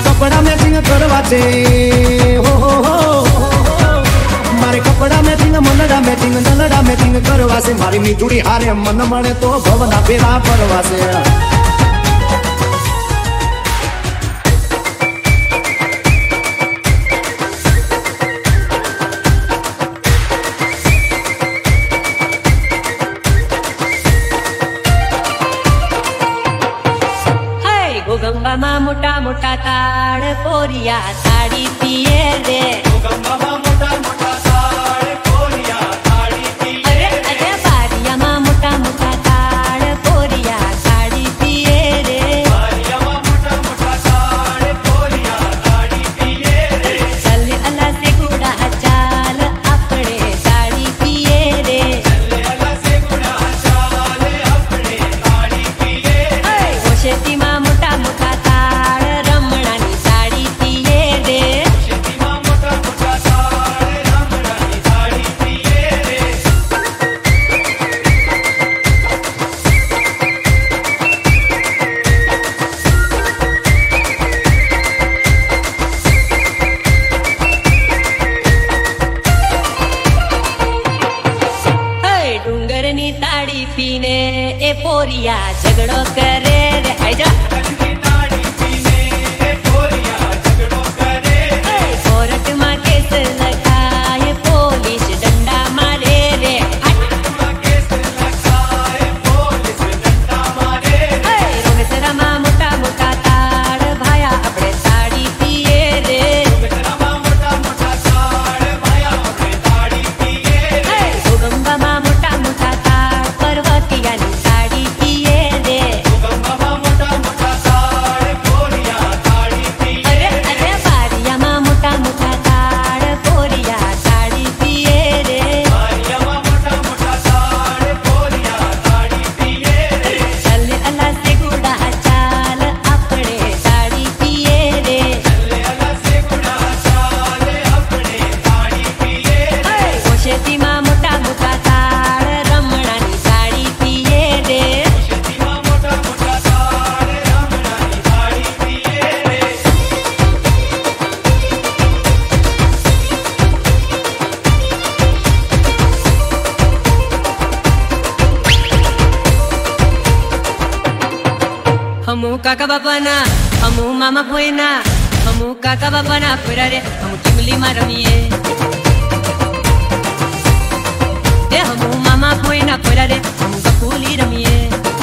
कपड़ा मैचिंग करवा दे हो मारे कपड़ा मैचिंग मनड़ा मैचिंग नलड़ा मैचिंग करवा से मारी मीठुड़ी हारे मन मणे तो भवना बेरा परवा से गोगंबा मा मोटा मोटा ताड़ पोरिया साड़ी पिए रे गोगंबा मा मोटा मोटा ताड़ पोरिया साड़ी पिए रे अरे बारिया मा मोटा मोटा ताड़ पोरिया साड़ी पिए रे बारिया मा मोटा मोटा ताड़ पोरिया साड़ी पिए रे चल अल्लाह से गुड़ा चाल अपने साड़ी पिए रे चल अल्लाह से गुड़ा चाल अपने साड़ी पिए रे वो शेती मा मोटा मोटा ताड़ रमणानी साड़ी पिए रे शेती मा मोटा मोटा ताड़ रमणानी साड़ी पिए रे डूंगरनी ताड़ी पीने ए पोरिया झगड़ो करे रे आजा कोर्ट में केस लगाए पुलिस डंडा मारे रे रोमेसरा मा मोटा मोटा ताड़ भाया अपने साड़ी पिए रे गोगंबा मा मोटा मोटा ताड़ पर्वतिया नी साड़ी पिए रे अरे अरे बारिया मा मोटा मोटा ताड़ पोरिया साड़ी पिए रे चल अल्लाह से गुड़ा चाल अपने साड़ी पिए रे वो शेती मा मोटा मोटा ताड़ रमणानी साड़ी पिए रे हमू काका बापाना हमू मामा पोयना हमू काका बापाना पुरा रे हमू टिमली मारमिये ए हमू मामा पोयना पुरा रे हमू गपुली रमिये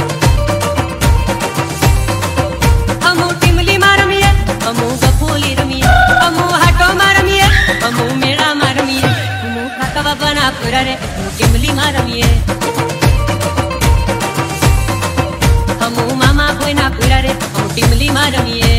हमू टिमली मारमिये हमू गपुली रमिये हमू हाटो मारमिये हमू मेला मारमिये हमू काका बापाना पुरा रे हमू टिमली मारमिये हमू मामा पोयना पुरा रे हमू टिमली मारमिये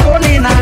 सोनी ना